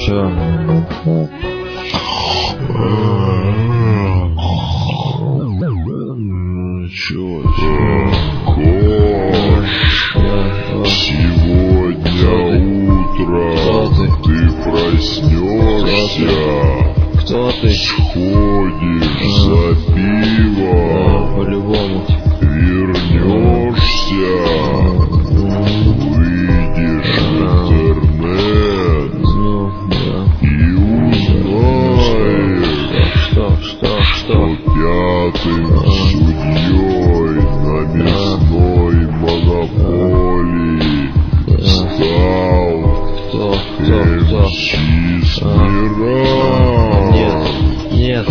Все. Сегодня утром ты проснешься, Кто ты? сходишь за пивом, По-любому. вернешься, выйдешь в интернет и узнаешь, что пятым судьей на мясной монополии стал МС Смирал. Нет.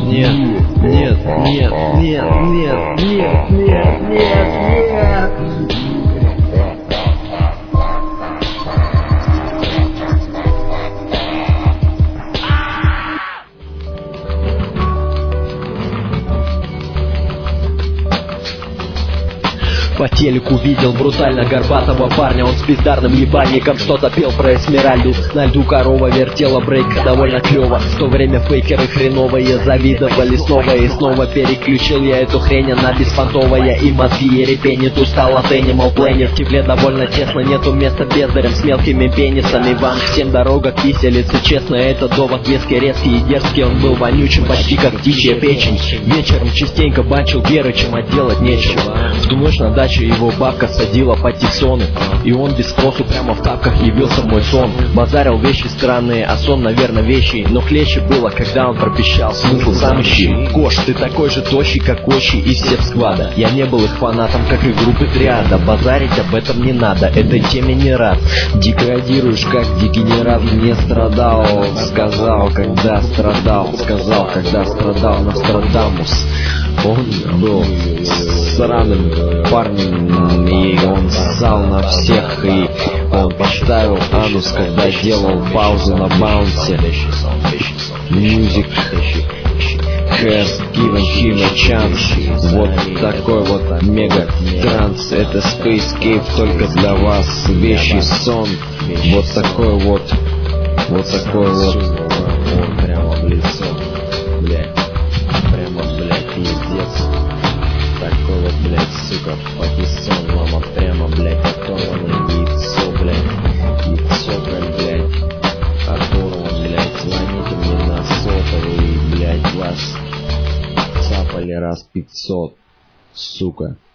По телеку видел брутально горбатого парня. Он с бездарным ебальником что-то пел про Эсмеральду. На льду корова вертела брейк довольно клево. В то время фейкеры хреновые завидовали снова и снова. Переключил я эту хрень, она беспонтовая. И мозги ерепенит, устал от Animal Planet. В тепле довольно тесно, нету места бездарям с мелкими пенисами. Вам всем дорога к виселице. Честно, этот довод веский, резкий и дерзкий. Он был вонючим, почти как птичья печень. Вечером частенько бачил Герычем, а делать нечего. В ту ночь на даче его бабка садила патиссоны, и он без спросу прямо в тапках явился в мой сон. Базарил вещи странные, а сон, наверное, вещи. Но хлеще было, когда он пропищал: смысл сам ищи. Кош, ты такой же тощий, как Ощи из Севсквада. Я не был их фанатом, как и группы Триада. Базарить об этом не надо, этой теме не рад. Деградируешь, как дегенерат. Не страдал, сказал, когда страдал. Сказал, когда страдал Нострадамус. Он был сраным парнем, и он ссал на всех, и он поставил анус, когда делал паузу на баунсе. Music has given him a chance. Вот такой вот мега транс. Это Space Cave только для вас. Вещий сон. Вот такой вот. Вот такой вот. Он прямо в лицо, блядь. Прямо, блядь, пиздец. Такой вот, блядь, сука, патиссон, мама, прямо, блядь, оторванное яйцо, блядь. Яйцо, блядь, оторван, блядь. Звоните мне на сотовый, блядь, вас цапали раз 500, сука.